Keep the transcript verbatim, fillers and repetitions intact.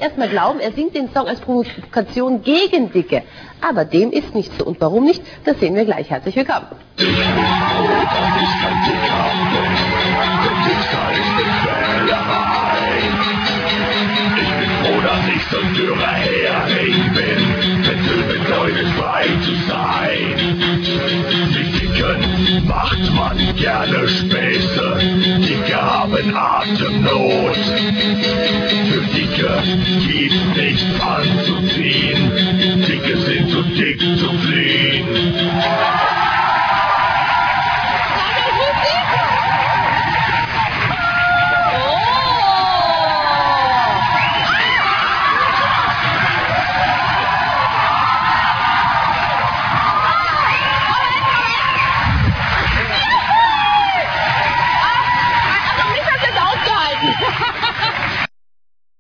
erstmal glauben, er singt den Song als Provokation gegen Dicke. Aber dem ist nicht so. Und warum nicht? Das sehen wir gleich. Herzlich willkommen. Dass ich so dürrer Hering bin, mit Leute frei zu sein. Mit Dicken macht man gerne Späße, Dicke haben Atemnot. Für Dicke gibt's nichts anzuziehen, Dicke sind zu dick zu fliehen.